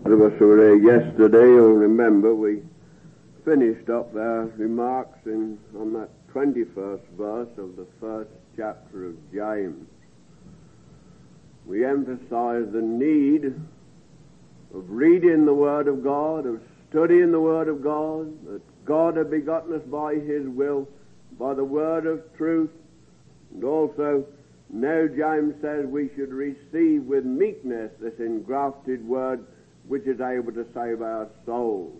Those of us who were here yesterday will remember we finished up our remarks on that 21st verse of the first chapter of James. We emphasized the need of reading the Word of God, of studying the Word of God, that God had begotten us by His will, by the Word of truth, and also now James says we should receive with meekness this engrafted Word which is able to save our souls.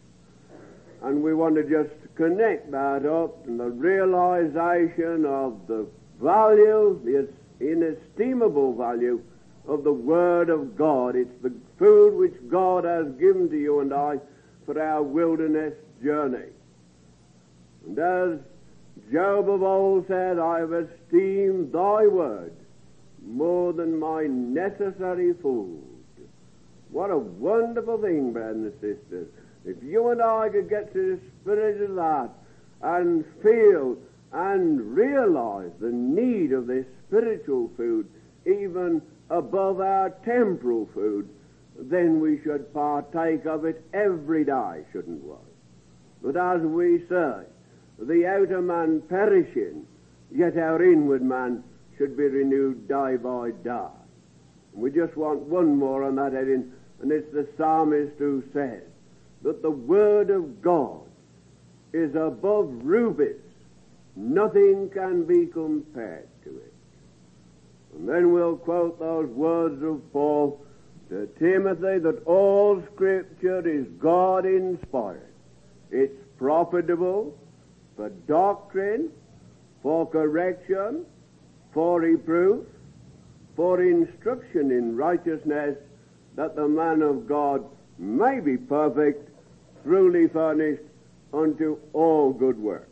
And we want to just connect that up and the realization of the value, the inestimable value of the Word of God. It's the food which God has given to you and I for our wilderness journey. And as Job of old said, I have esteemed thy word more than my necessary food. What a wonderful thing, brothers and sisters. If you and I could get to the spirit of that and feel and realize the need of this spiritual food even above our temporal food, then we should partake of it every day, shouldn't we? But as we say, the outer man perishing, yet our inward man should be renewed day by day. We just want one more on that heading, and it's the psalmist who says that the Word of God is above rubies. Nothing can be compared to it. And then we'll quote those words of Paul to Timothy, that all Scripture is God-inspired. It's profitable for doctrine, for correction, for reproof, for instruction in righteousness, that the man of God may be perfect, truly furnished unto all good works.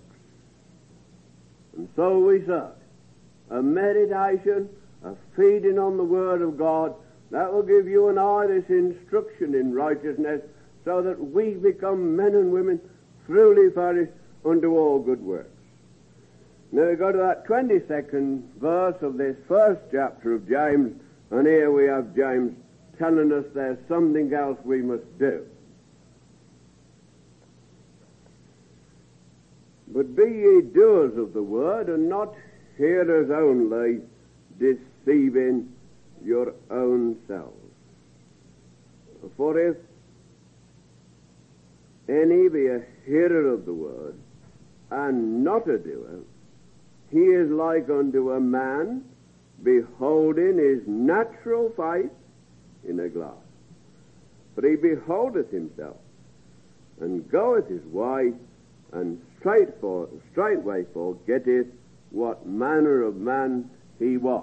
And so we say, a meditation, a feeding on the Word of God, that will give you and I this instruction in righteousness, so that we become men and women truly furnished unto all good works. Now we go to that 22nd verse of this first chapter of James, and here we have James telling us there's something else we must do. But be ye doers of the word, and not hearers only, deceiving your own selves. For if any be a hearer of the word, and not a doer, he is like unto a man beholding his natural face in a glass. For he beholdeth himself, and goeth his way, and straightway forgetteth what manner of man he was.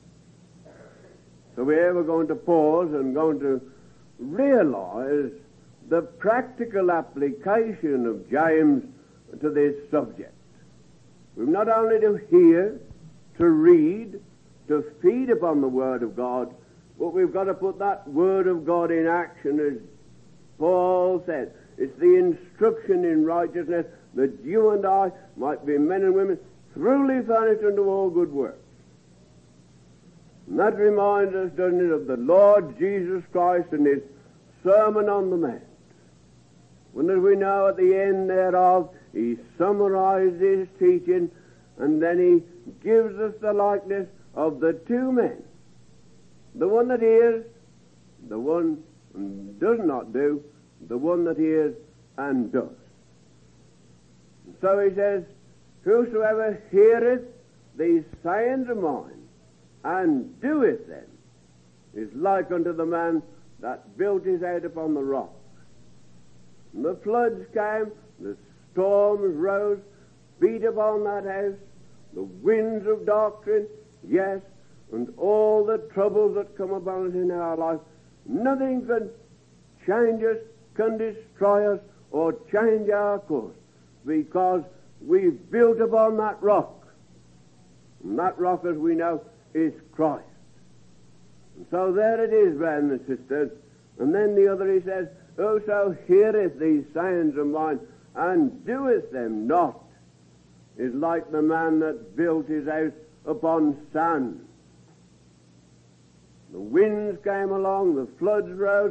So we're going to pause and going to realize the practical application of James to this subject. We've not only to hear, to read, to feed upon the Word of God, but we've got to put that Word of God in action, as Paul said. It's the instruction in righteousness that you and I might be men and women truly furnished unto all good works. And that reminds us, doesn't it, of the Lord Jesus Christ and His Sermon on the Mount. When, as we know, at the end thereof, He summarized His teaching, and then He gives us the likeness of the two men. The one that hears, the one and does not do, the one that hears and does. And so He says, whosoever heareth these sayings of mine, and doeth them, is like unto the man that built his house upon the rock. And the floods came, the storms rose, beat upon that house, the winds of doctrine, yes, and all the troubles that come upon us in our life. Nothing can change us, can destroy us, or change our course, because we've built upon that rock. And that rock, as we know, is Christ. And so there it is, brothers and sisters. And then the other, he says, whoso heareth these sayings of mine, and doeth them not, is like the man that built his house upon sand. The winds came along, the floods rose,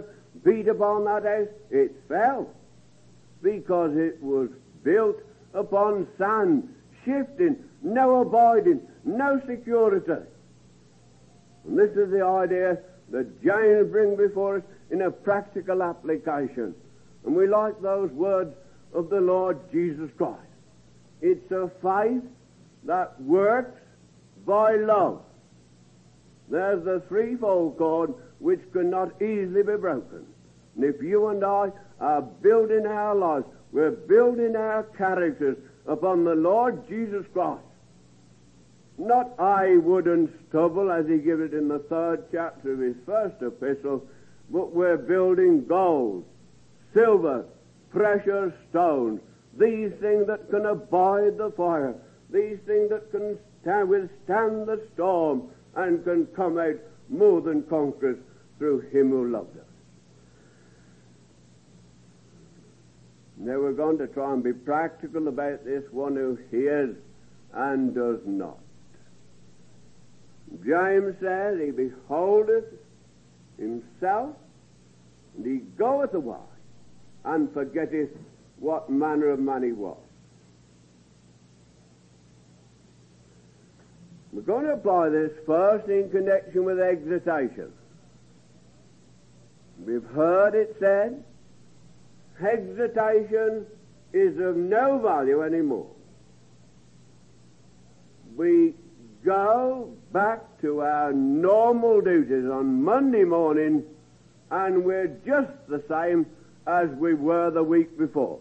beat upon that house, it fell, because it was built upon sand, shifting, no abiding, no security. And this is the idea that James brings before us in a practical application. And we like those words of the Lord Jesus Christ. It's a faith that works by love. There's the threefold cord which cannot easily be broken. And if you and I are building our lives, we're building our characters upon the Lord Jesus Christ. Not I wood and stubble, as he gives it in the 3rd chapter of his first epistle, but we're building gold, silver, precious stones, these things that can abide the fire, these things that can withstand the storm and can come out more than conquerors through him who loved us. Now we're going to try and be practical about this one who hears and does not. James says, he beholdeth himself, and he goeth away, and forgetteth what manner of man he was. We're going to apply this first in connection with exhortation. We've heard it said, exhortation is of no value anymore. We go back to our normal duties on Monday morning, and we're just the same as we were the week before.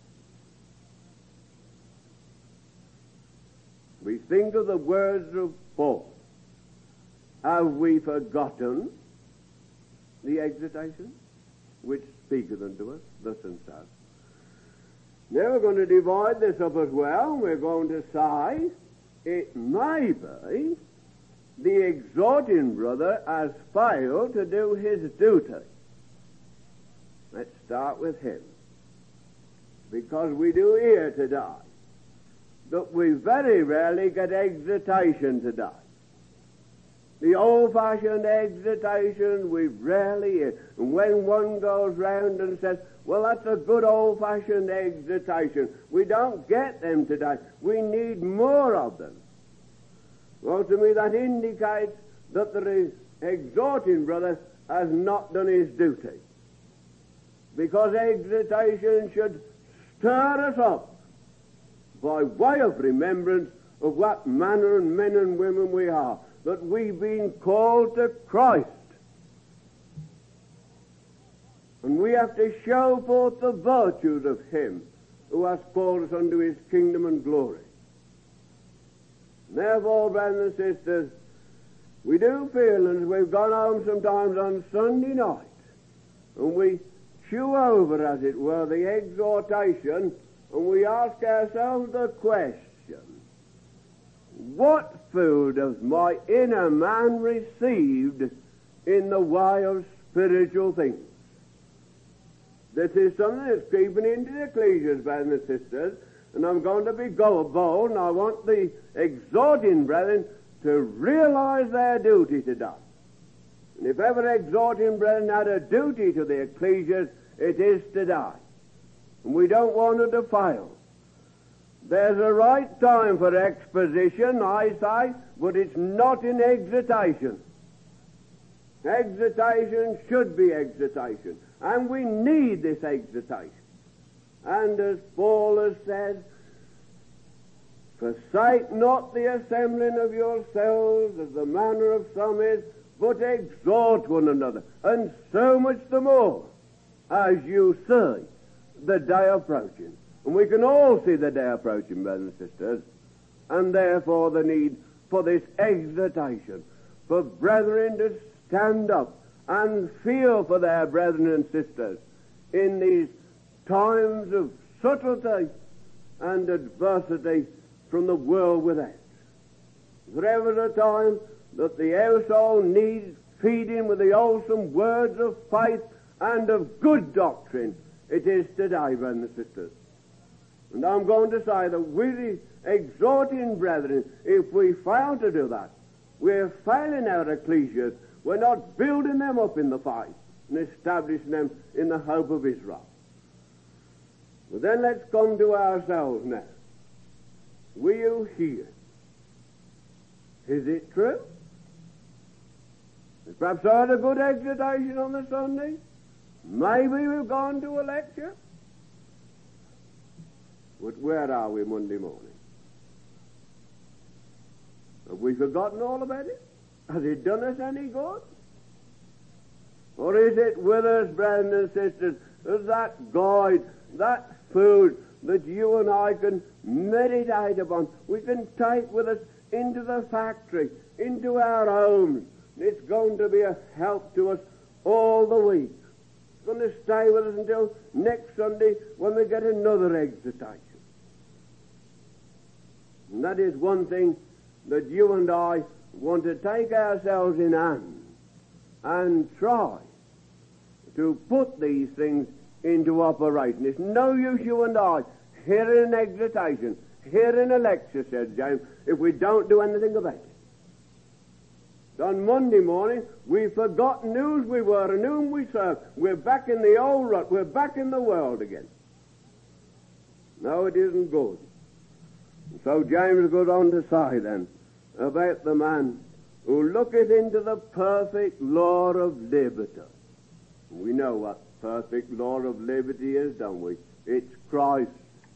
We think of the words of Paul. Have we forgotten the exhortation which speaketh unto us thus and so? Now we're going to divide this up as well. We're going to say it may be the exhorting brother has failed to do his duty. Let's start with him. Because we do hear today that we very rarely get exhortation today. The old-fashioned exhortation we rarely hear. And when one goes round and says, well, that's a good old-fashioned exhortation, we don't get them today. We need more of them. Well, to me that indicates that the exhorting brother has not done his duty. Because exhortation should stir us up by way of remembrance of what manner of men and women we are, that we've been called to Christ. And we have to show forth the virtues of him who has called us unto his kingdom and glory. Therefore, brothers and sisters, we do feel, and we've gone home sometimes on Sunday night, and we chew over, as it were, the exhortation, and we ask ourselves the question, what food has my inner man received in the way of spiritual things? This is something that's creeping into the ecclesias, brothers and sisters, and I'm going to be bold, and I want the exhorting brethren to realize their duty today. And if ever exhorting brethren had a duty to the ecclesias, it is today. And we don't want it to fail. There's a right time for exposition, I say, but it's not in exhortation. Exhortation should be exhortation, and we need this exhortation. And as Paul has said, forsake not the assembling of yourselves, as the manner of some is, but exhort one another, and so much the more, as you see the day approaching. And we can all see the day approaching, brothers and sisters, and therefore the need for this exhortation, for brethren to stand up and feel for their brethren and sisters in these times of subtlety and adversity from the world without. There was a time that the household needs feeding with the wholesome words of faith and of good doctrine. It is today, brothers and sisters. And I'm going to say that we exhorting brethren, if we fail to do that, we're failing our ecclesias. We're not building them up in the faith. and establishing them in the hope of Israel. But then let's come to ourselves now. Will you hear? Is it true? We've perhaps heard a good exhortation on the Sunday. Maybe we've gone to a lecture. But where are we Monday morning? Have we forgotten all about it? Has it done us any good? Or is it with us, brothers and sisters, that guide, that food that you and I can meditate upon, we can take with us into the factory, into our homes. It's going to be a help to us all the week. It's going to stay with us until next Sunday when we get another exhortation. And that is one thing that you and I want to take ourselves in hand and try to put these things into operation. It's no use you and I hearing an exhortation, hearing a lecture, said James, if we don't do anything about it. On Monday morning, we've forgotten whose we were and whom we served. We're back in the old rut. We're back in the world again. No, it isn't good. So James goes on to say then about the man who looketh into the perfect law of liberty. We know what perfect law of liberty is, don't we? It's Christ.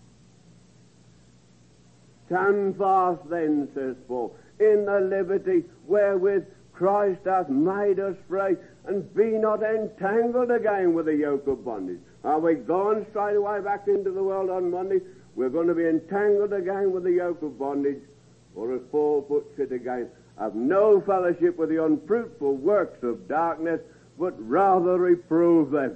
Stand fast then, says Paul, in the liberty wherewith Christ hath made us free, and be not entangled again with the yoke of bondage. Are we gone straight away back into the world on Monday? We're going to be entangled again with the yoke of bondage, or as Paul puts it again, have no fellowship with the unfruitful works of darkness, but rather reprove them.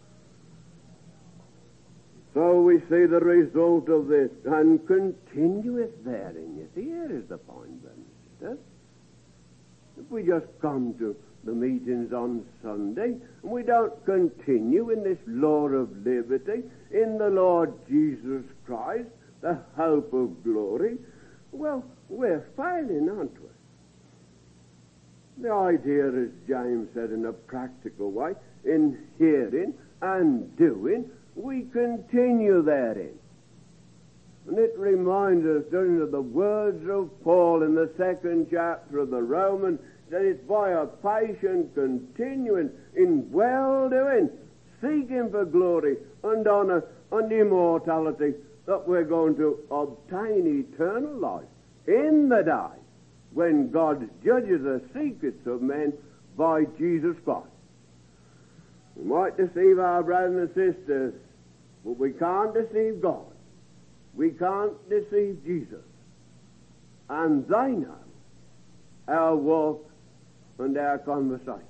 So we see the result of this, and continueth therein. You see, here is the point, then. If we just come to the meetings on Sunday, and we don't continue in this law of liberty, in the Lord Jesus Christ, the hope of glory, well, we're failing, aren't we? The idea, as James said in a practical way, in hearing and doing, we continue therein. And it reminds us, doesn't it, the words of Paul in the 2nd chapter of the Romans, that it's by a patient continuing in well-doing, seeking for glory and honor and immortality, that we're going to obtain eternal life in the day when God judges the secrets of men by Jesus Christ. We might deceive our brothers and sisters, but we can't deceive God. We can't deceive Jesus. And they know our walk and our conversation.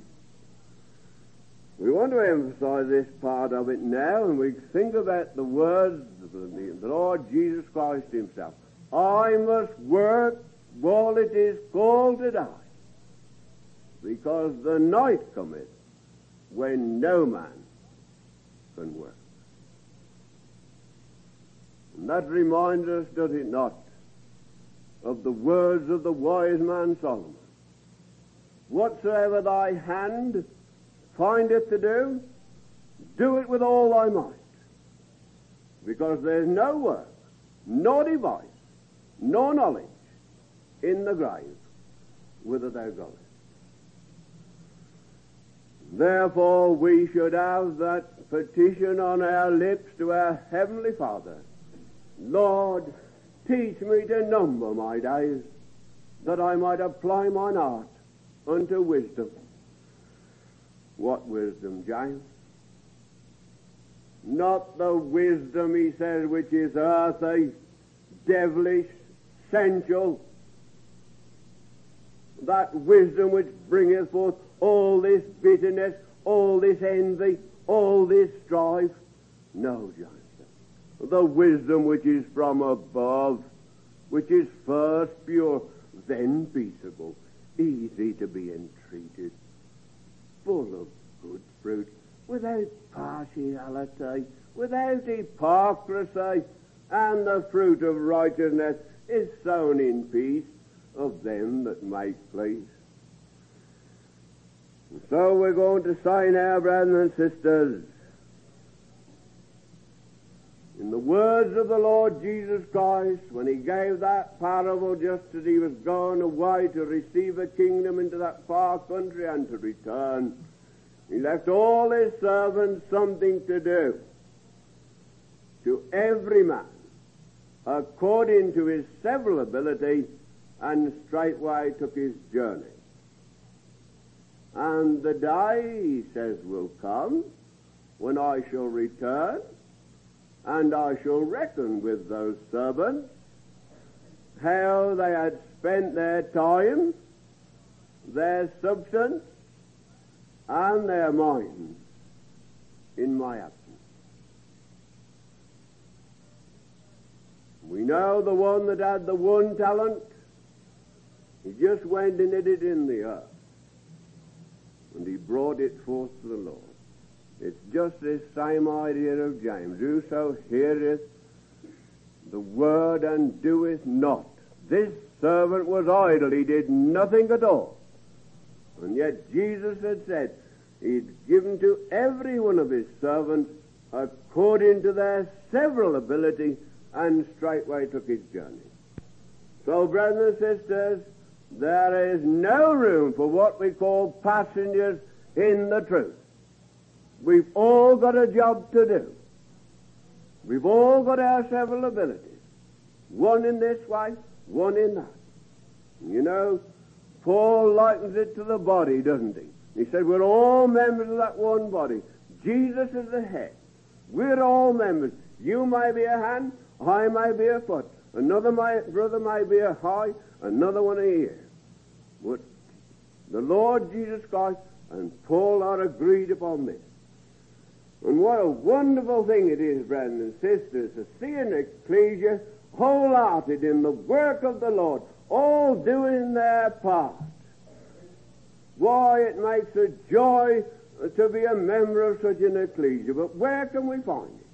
We want to emphasize this part of it now, and we think about the words of the Lord Jesus Christ himself. I must work while it is called to die, because the night cometh when no man can work. And that reminds us, does it not, of the words of the wise man Solomon. Whatsoever thy hand findeth to do, do it with all thy might, because there's no work, nor device, nor knowledge in the grave whither thou goest. Therefore we should have that petition on our lips to our Heavenly Father. Lord, teach me to number my days, that I might apply mine heart unto wisdom. What wisdom, James? Not the wisdom, he says, which is earthly, devilish, sensual. That wisdom which bringeth forth all this bitterness, all this envy, all this strife. No, James. The wisdom which is from above, which is first pure, then peaceable, easy to be entreated, full of good fruit, without partiality, without hypocrisy, and the fruit of righteousness is sown in peace of them that make peace. So we're going to say now, brothers and sisters, in the words of the Lord Jesus Christ, when he gave that parable just as he was going away to receive a kingdom into that far country and to return, he left all his servants something to do. To every man, according to his several ability, and straightway took his journey. And the day, he says, will come when I shall return, and I shall reckon with those servants how they had spent their time, their substance, and their minds in my absence. We know the one that had the 1 talent, he just went and hid it in the earth, and he brought it forth to the Lord. It's just this same idea of James. Whoso heareth the word and doeth not. This servant was idle. He did nothing at all. And yet Jesus had said he'd given to every one of his servants according to their several ability, and straightway took his journey. So, brothers and sisters, there is no room for what we call passengers in the truth. We've all got a job to do. We've all got our several abilities. One in this way, one in that. You know, Paul likens it to the body, doesn't he? He said we're all members of that one body. Jesus is the head. We're all members. You may be a hand, I may be a foot. Another brother may be a eye, another one an ear. But the Lord Jesus Christ and Paul are agreed upon this. And what a wonderful thing it is, brethren and sisters, to see an ecclesia wholehearted in the work of the Lord, all doing their part. Why, it makes a joy to be a member of such an ecclesia. But where can we find it?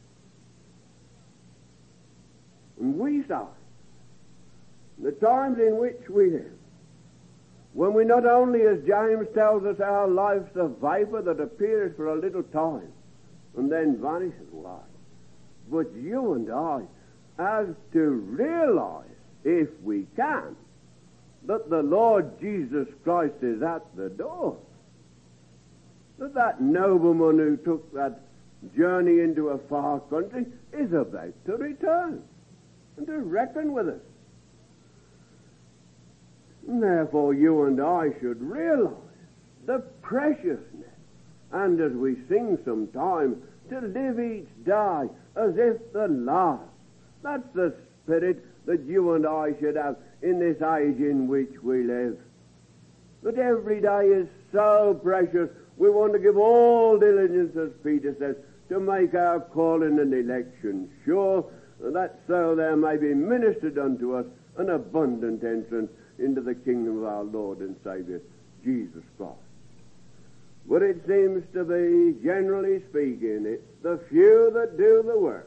And we saw the times in which we live, when we not only, as James tells us, our life's a vapor that appears for a little time and then vanishes away, but you and I have to realize, if we can, that the Lord Jesus Christ is at the door. That nobleman who took that journey into a far country is about to return and to reckon with us. And therefore you and I should realize the preciousness, and as we sing sometimes, to live each day as if the last. That's the spirit that you and I should have in this age in which we live. That every day is so precious, we want to give all diligence, as Peter says, to make our calling and election sure, that so there may be ministered unto us an abundant entrance into the kingdom of our Lord and Savior, Jesus Christ. But it seems to be, generally speaking, it's the few that do the work.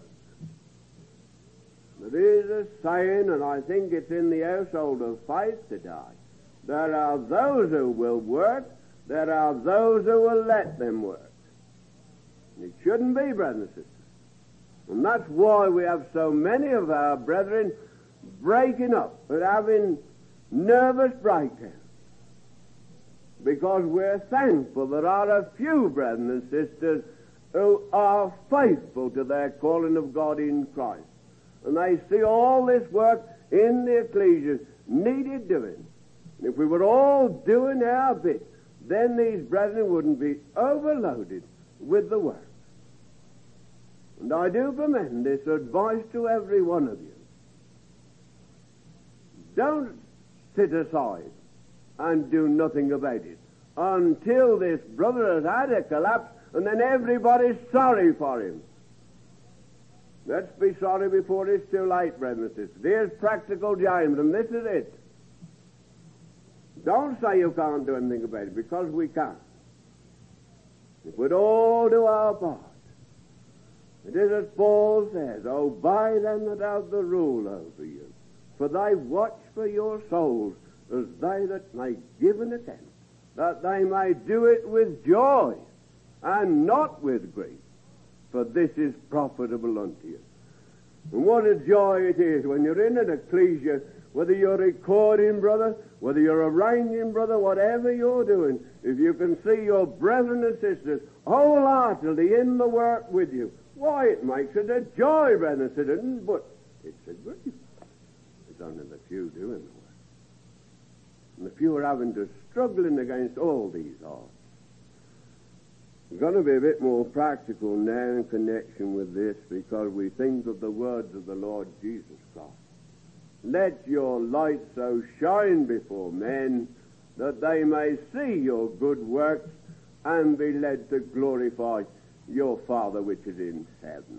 There is a saying, and I think it's in the household of faith today, there are those who will work, there are those who will let them work. And it shouldn't be, brothers and sisters. And that's why we have so many of our brethren breaking up and having nervous breakdowns. Because we're thankful there are a few brethren and sisters who are faithful to their calling of God in Christ. And they see all this work in the ecclesia needed doing. And if we were all doing our bit, then these brethren wouldn't be overloaded with the work. And I do commend this advice to every one of you. Don't sit aside and do nothing about it until this brother has had a collapse, and then everybody's sorry for him. Let's be sorry before it's too late, brethren and sisters. Here's practical James, and this is it. Don't say you can't do anything about it, because we can. If we'd all do our part. It is as Paul says, obey them that have the rule over you, for they watch for your souls as they that may give an account. that they may do it with joy and not with grief, for this is profitable unto you. And what a joy it is when you're in an ecclesia, whether you're recording, brother, whether you're arranging, brother, whatever you're doing, if you can see your brethren and sisters wholeheartedly in the work with you, why, it makes it a joy, brethren and sisters, but it's a grief. It's only the few doing the work. And the few are having to struggling against all these odds. We're going to be a bit more practical now in connection with this, because we think of the words of the Lord Jesus Christ. Let your light so shine before men that they may see your good works and be led to glorify your Father which is in heaven.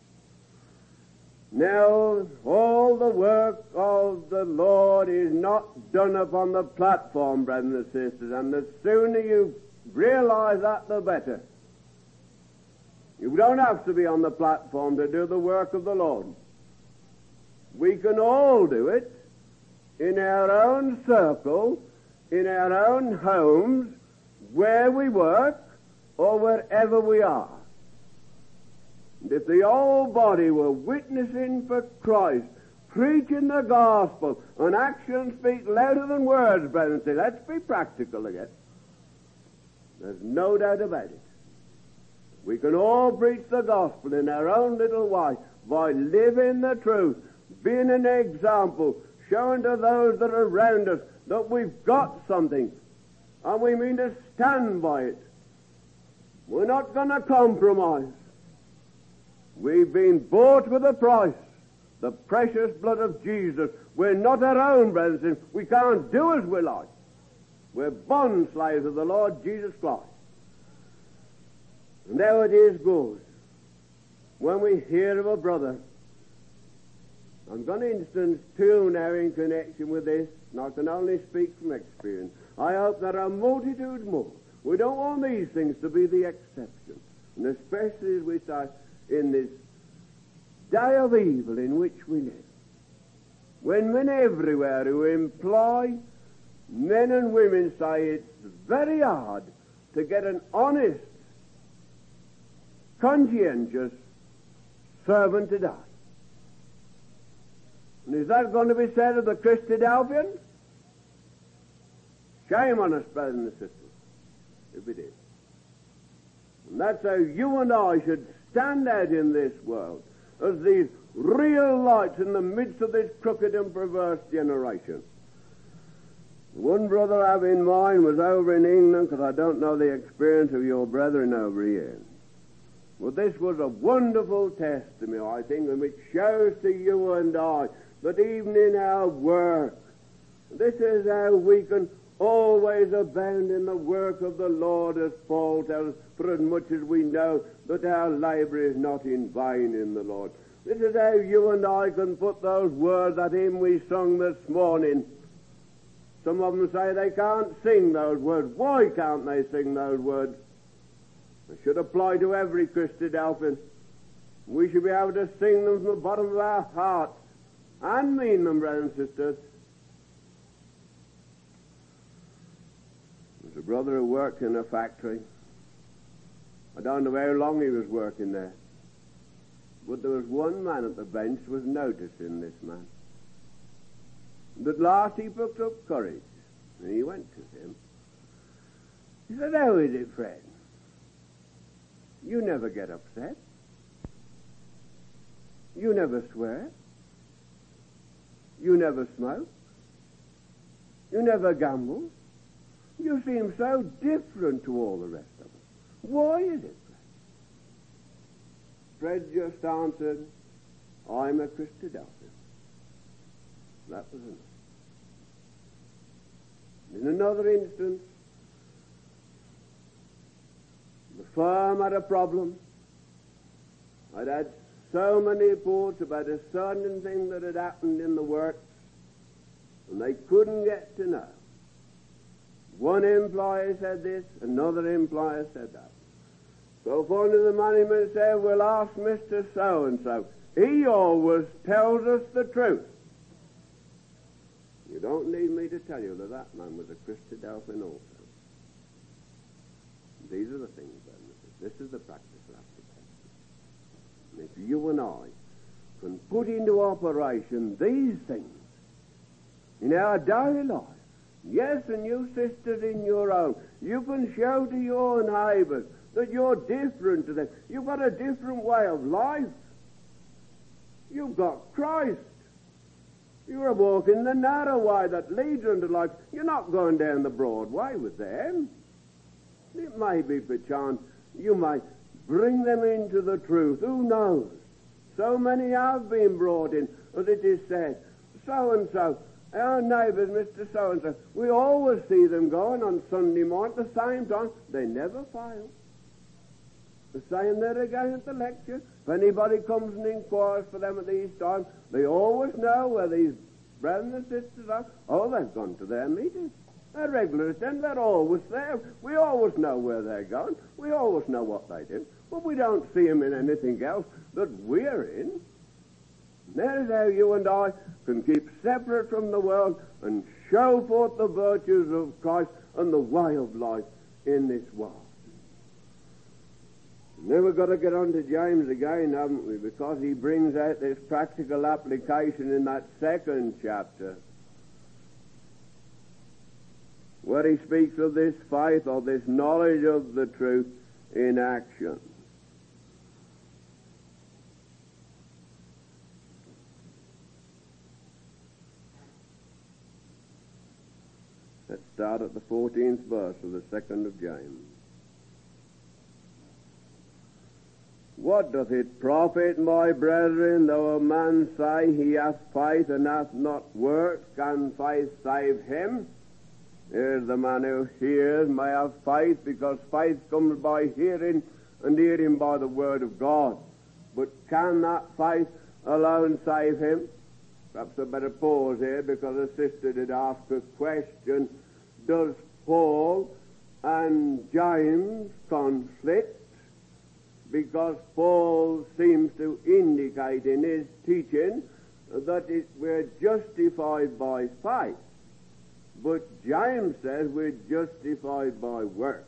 Now, all the work of the Lord is not done upon the platform, brothers and sisters, and the sooner you realize that, the better. You don't have to be on the platform to do the work of the Lord. We can all do it in our own circle, in our own homes, where we work, or wherever we are. And if the whole body were witnessing for Christ, preaching the gospel, and actions speak louder than words, brethren, and say, let's be practical again. There's no doubt about it. We can all preach the gospel in our own little way by living the truth, being an example, showing to those that are around us that we've got something, and we mean to stand by it. We're not going to compromise. We've been bought with a price, the precious blood of Jesus. We're not our own, brethren. We can't do as we like. We're bond slaves of the Lord Jesus Christ. And now it is good when we hear of a brother. I'm going to instance two now in connection with this, and I can only speak from experience. I hope there are multitudes more. We don't want these things to be the exception, and especially as we say in this day of evil in which we live, when men everywhere who employ men and women say it's very hard to get an honest, conscientious servant to die. And is that going to be said of the Christadelphians? Shame on us, brothers and sisters, if it is. And that's how you and I should stand out in this world, as these real lights in the midst of this crooked and perverse generation. One brother I have in mind was over in England, because I don't know the experience of your brethren over here. Well, this was a wonderful testimony, I think, and which shows to you and I that even in our work, this is how we can always abound in the work of the Lord, as Paul tells us, for as much as we know that our labor is not in vain in the Lord. This is how you and I can put those words, that hymn we sung this morning. Some of them say they can't sing those words. Why can't they sing those words? They should apply to every Christadelphian. We should be able to sing them from the bottom of our hearts and mean them, brothers and sisters. There's a brother who worked in a factory. I don't know how long he was working there, but there was one man at the bench was noticing this man. And at last he picked up courage, and he went to him. He said, "How is it, friend? You never get upset. You never swear. You never smoke. You never gamble. You seem so different to all the rest of us. Why is it, Fred?" Fred just answered, "I'm a Christadelphian." That was enough. In another instance, the firm had a problem. I'd had so many reports about a certain thing that had happened in the works, and they couldn't get to know. One employer said this, another employer said that. So finally the management said, "We'll ask Mr. So-and-so. He always tells us the truth." You don't need me to tell you that that man was a Christadelphian also. These are the things, then. This is the practical application. And if you and I can put into operation these things in our daily life, yes, and you sisters in your own, you can show to your neighbours that you're different to them. You've got a different way of life. You've got Christ. You're walking the narrow way that leads unto life. You're not going down the broad way with them. It may be perchance you may bring them into the truth. Who knows? So many have been brought in, as it is said. So-and-so, our neighbours, Mr. So-and-so, we always see them going on Sunday morning at the same time. They never fail. The same there again at the lecture. If anybody comes and inquires for them at these times, they always know where these brethren and sisters are. Oh, they've gone to their meeting. They're regulars then, they're always there. We always know where they're going. We always know what they do. But we don't see them in anything else that we're in. There's how you and I can keep separate from the world and show forth the virtues of Christ and the way of life in this world. Now we've got to get on to James again, haven't we? Because he brings out this practical application in that second chapter, where he speaks of this faith or this knowledge of the truth in action. Let's start at the 14th verse of the 2nd of James. What doth it profit, my brethren, though a man say he hath faith and hath not works? Can faith save him? Here's the man who hears may have faith, because faith comes by hearing, and hearing by the word of God. But can that faith alone save him? Perhaps I better pause here, because a sister did ask a question. Does Paul and James conflict? Because Paul seems to indicate in his teaching that we're justified by faith. But James says we're justified by works.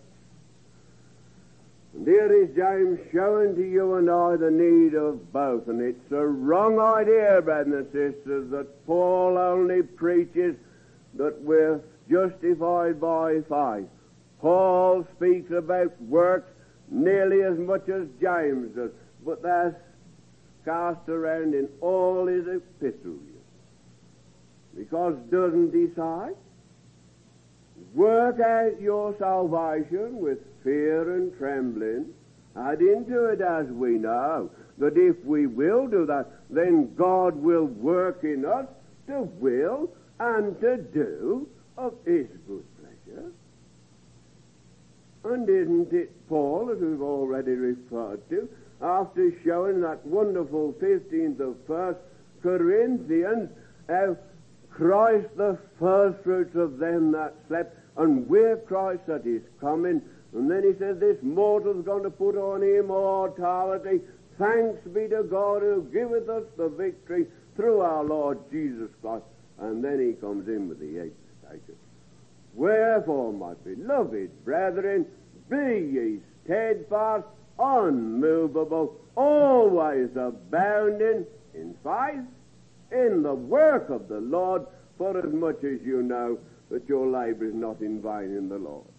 And here is James showing to you and I the need of both. And it's a wrong idea, brothers and sisters, that Paul only preaches that we're justified by faith. Paul speaks about works nearly as much as James does, but that's cast around in all his epistles. Because doesn't he say, work out your salvation with fear and trembling, add into it, as we know, that if we will do that, then God will work in us to will and to do of his good pleasure. And isn't it Paul, as we've already referred to, after showing that wonderful 15th of 1 Corinthians, how Christ the first fruits of them that slept, and we're Christ that is coming. And then he says this mortal's going to put on immortality. Thanks be to God who giveth us the victory through our Lord Jesus Christ. And then he comes in with the exhortation. Wherefore, my beloved brethren, be ye steadfast, unmovable, always abounding in faith, in the work of the Lord, for as much as you know that your labour is not in vain in the Lord.